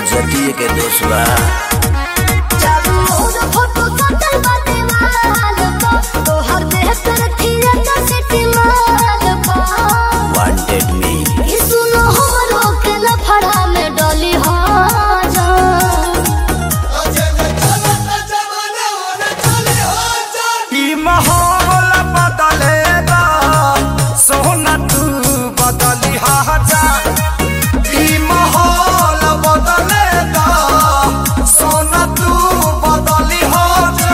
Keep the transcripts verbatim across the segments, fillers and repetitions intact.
इज्जती के दोस्त बा। वांटेड मी माहौल बदलेगा सोना तू बदली हाजा। ई माहौल बदलेगा सोना तू बदली हाजा।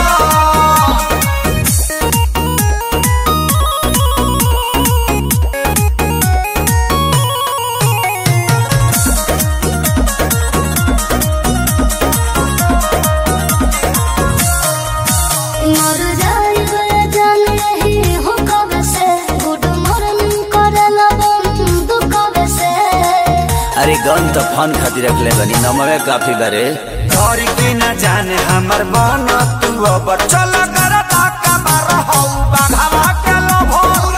अरे गन तो फन खातिर रख ले बनी नमवे काफी बारे। घर के न जाने हमर मन तू अब चल कर ताका मार हौ बाघवा के लोभ।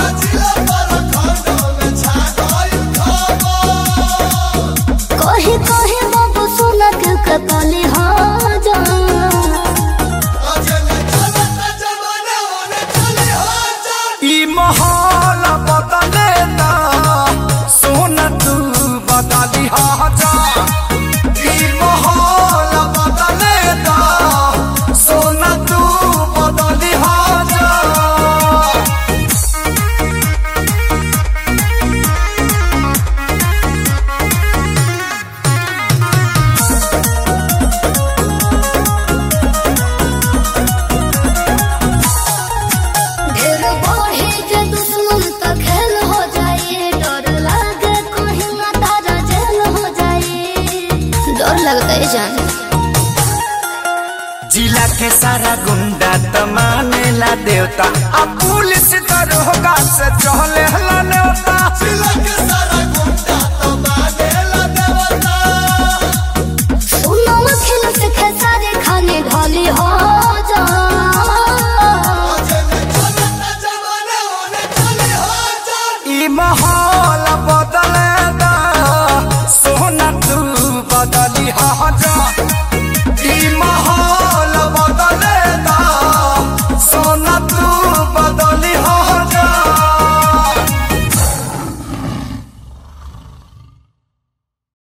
कहीं कहीं बाबू सुना के कतली हाजा। ई माहौल बदलेगा सोना तू बदली हाजा। ई माहौल बदलेगा सोना तू बदली हाजा। लगता है जान जिला के सारा गुंडा तो मानेला देवता। अब पुलिस दरोगा से चहले हला नेवता। जिला के सारा